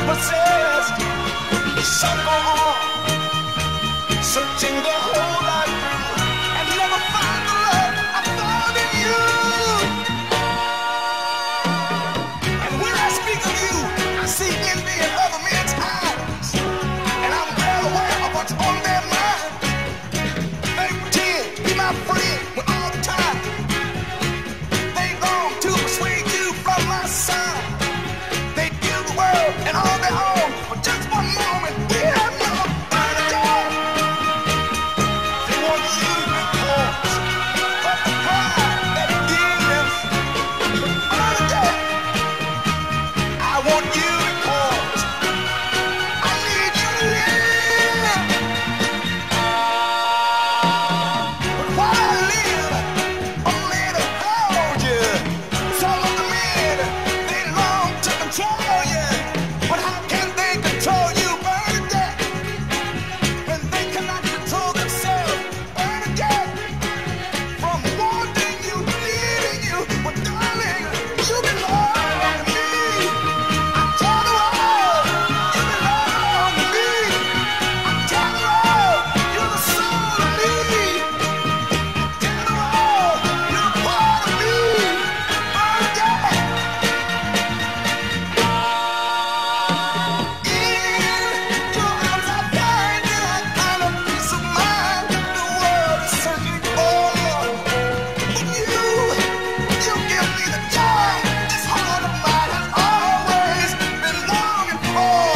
possessed. So go on, searching the whole life through, and never find the love I found in you. And when I speak of you, I see envy in other men's eyes, and I'm well aware of what's on their mind. They pretend to be my friend when all the time they long to persuade you from my side. They give the world and all their own for just one moment. We have never found a job. They want you because of the pride that it gives. Found a job. I want you because I need you to live. But while I live, only to hold you. Some of the men, they long to control you. But how can they control you, Bernadette, when they cannot control themselves? Bernadette, from wanting you, needing you, but darling, you belong to me. I tell the world, you belong to me. I tell the world, you're the soul of me. Tell the world, you're part of me. Bernadette. In your arms I find a kind of peace of mind the world is searching for. But you give me the joy this heart of mine has always been longing for.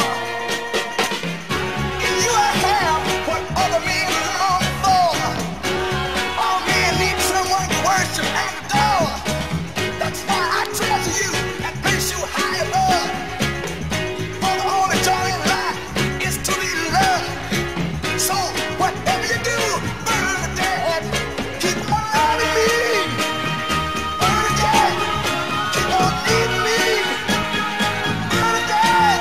In you I have what other men long for. All men need someone to worship and adore. That's why I treasure you and place you high above. For the only joy in life is to be loved. So whatever you do, Bernadette, keep on loving me. Bernadette, keep on needing me. Bernadette.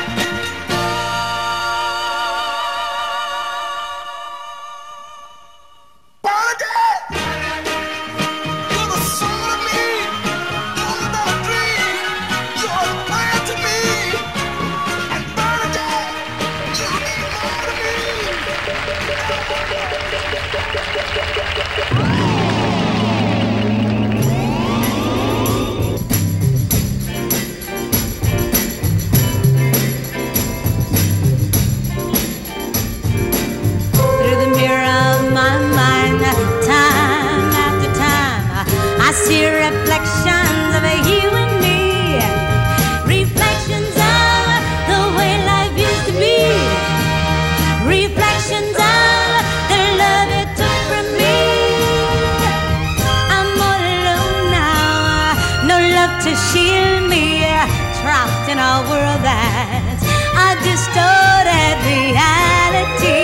Bernadette, you're the soul of me. You're not a dream. You're a plan to me. And Bernadette, you mean more to me. Through the mirror of my mind, time after time, I see reflections of you and me. Reflections of the way life used to be. Reflections of the love you took from me. I'm all alone now, no love to shield me. Trapped in a world that's a distorted reality.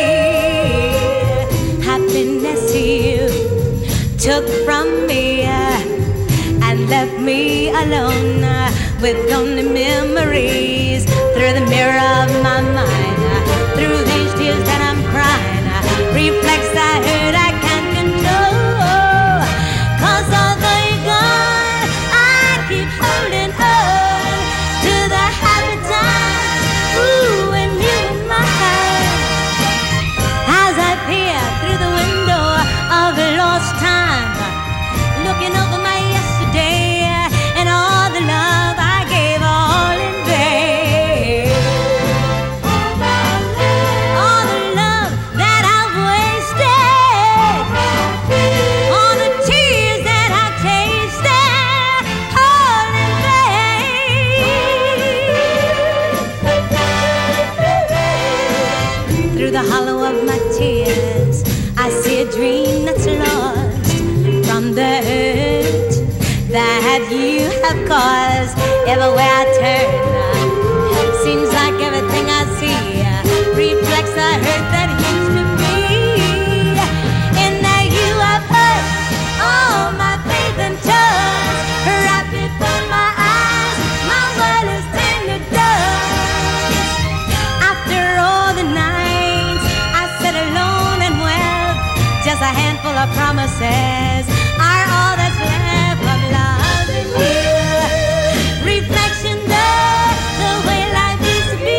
Happiness you took from me and left me alone with only memories. Through the mirror of my mind, through these tears that I'm crying, reflects I heard I can't control. 'Cause although you're gone, I keep holding on to the happy times. Ooh, when you in my heart. As I peer through the window of lost time, looking over my yesterday and all the love I gave all in vain. All the love that I've wasted, all the tears that I've tasted, all in vain. Through the hollow of my tears, I see a dream that's lost from the hurt that you have caused. Everywhere I turn, seems like everything I see reflects the hurt that used to be. And now you have put all my faith and trust, wrapped it from my eyes, my world is turned to dust. After all the nights I sat alone and wept, just a handful of promises are all that's left of love in you. Reflections of the way life used to be.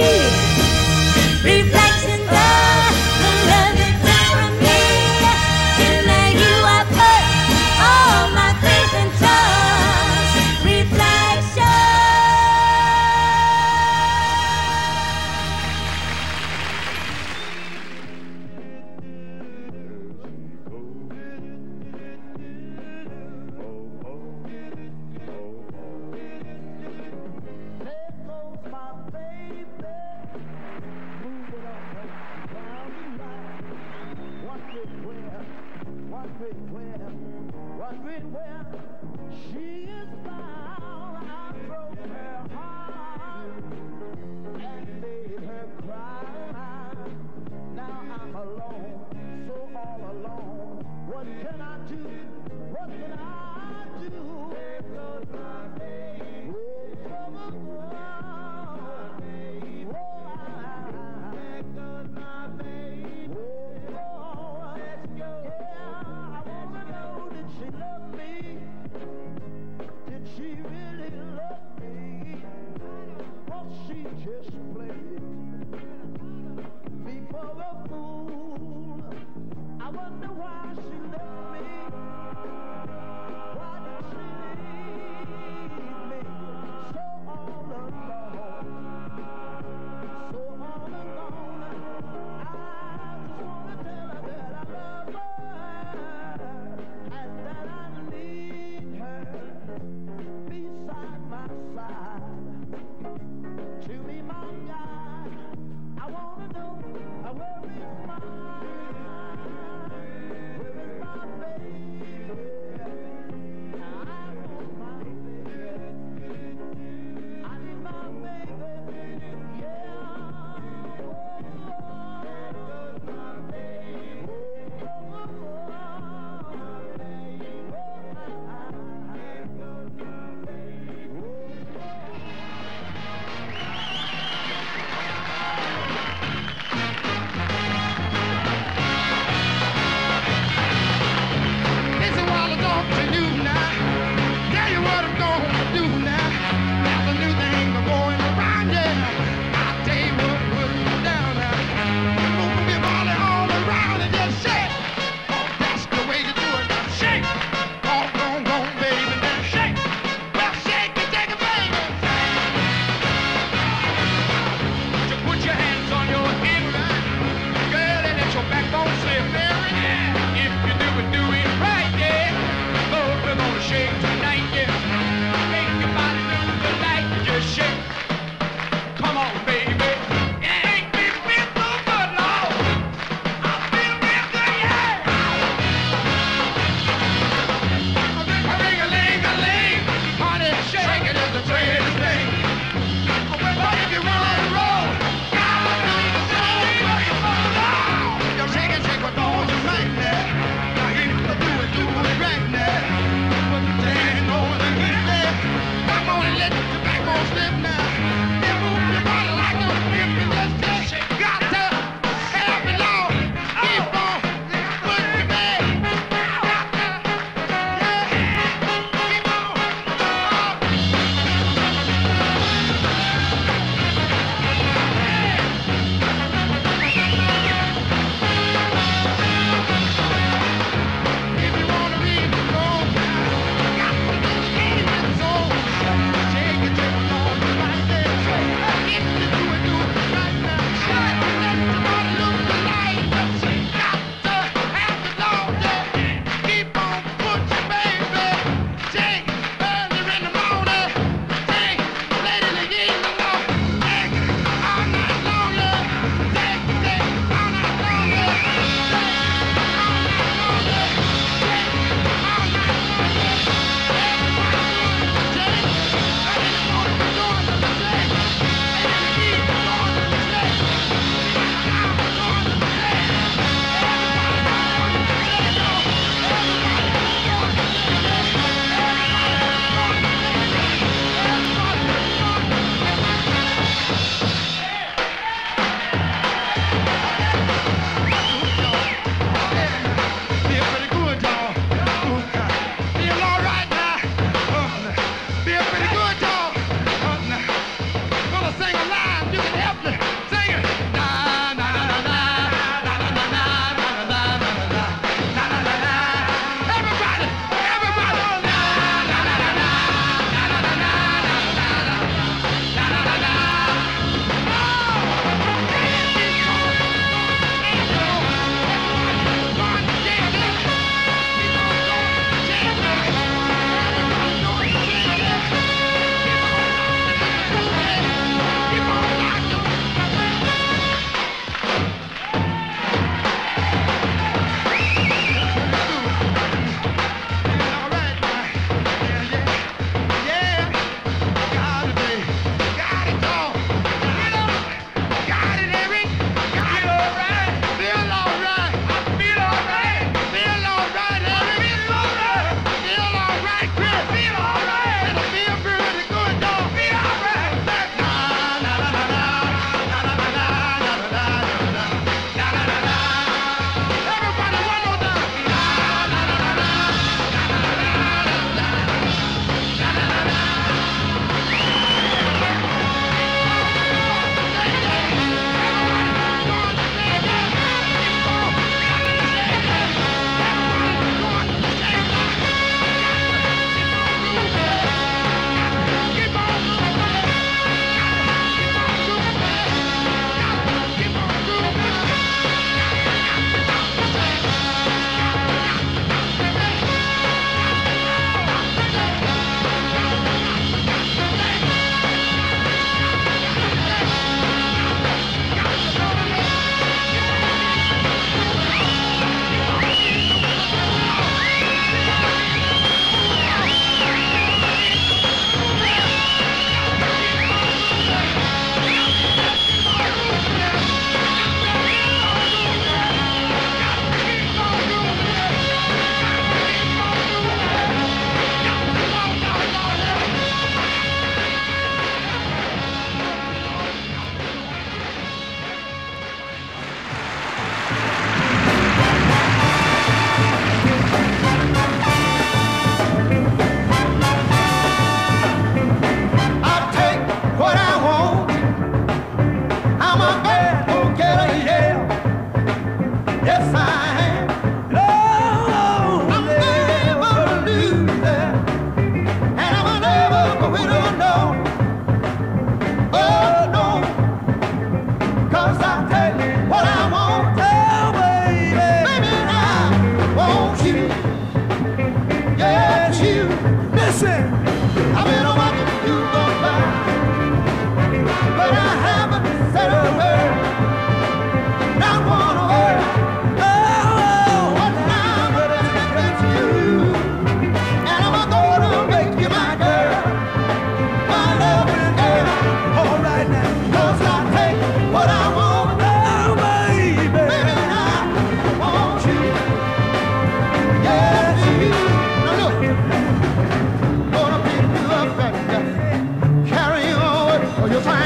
wonder why she left me. Why did she leave me so all alone? So all alone. I just wanna tell her that I love her and that I need her beside my side. To be my guide, I wanna know where is mine.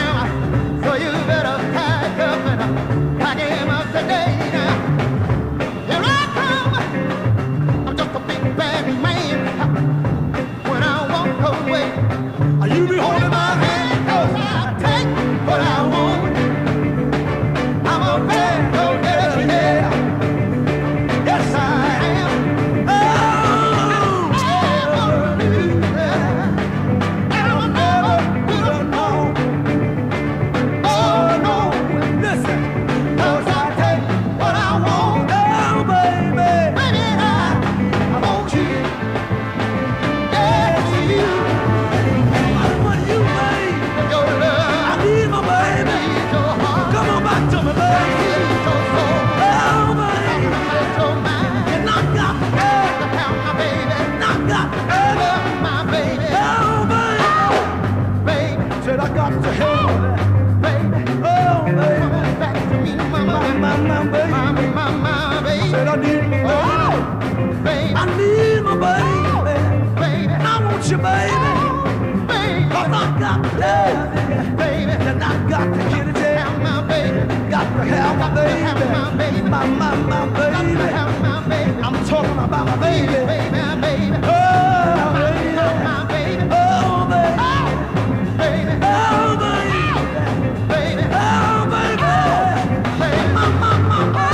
now. So you better pack up and pack him up today now. Here I come. I'm just a big bad man. When I walk away, you be holding my hand, 'cause I take what I want. I'm a bad go-getter, yeah. Yes, I am. I need my baby. I need my baby. I want you, baby. 'Cause I got to love you, baby. And I got to get it down, my baby. Got to have my baby. My baby. I'm talking about my baby. Oh, baby. Oh, baby. Oh, baby. Oh, baby. Oh, baby. Oh, baby. My baby.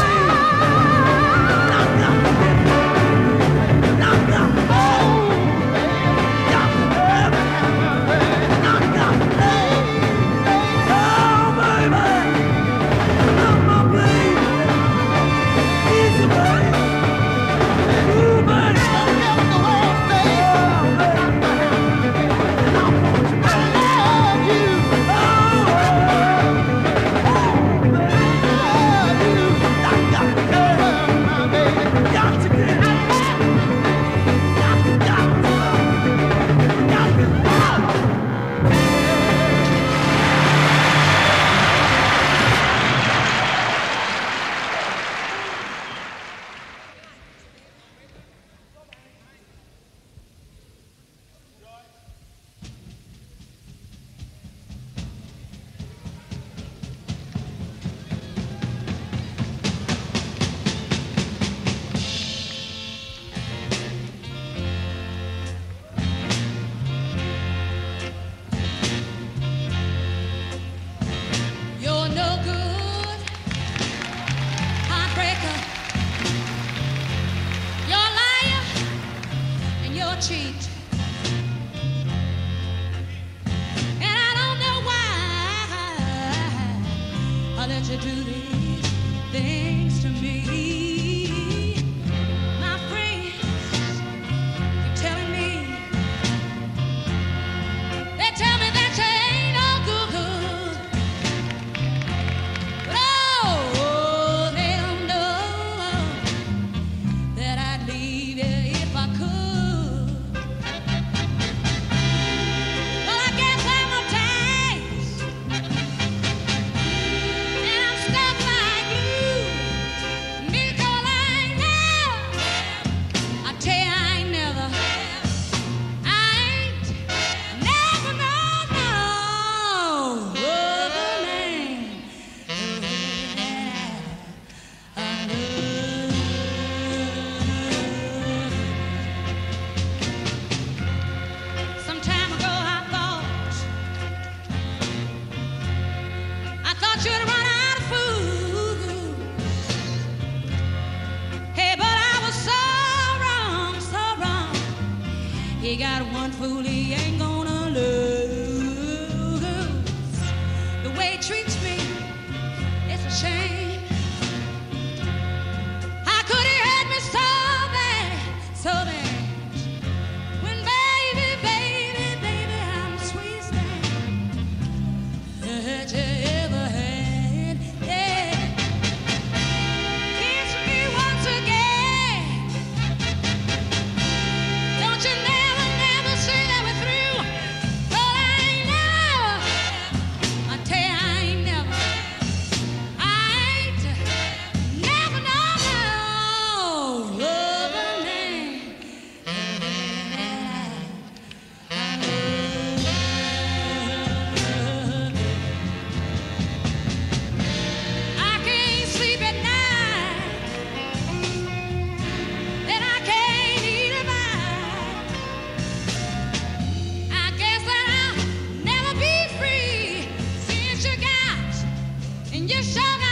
You sure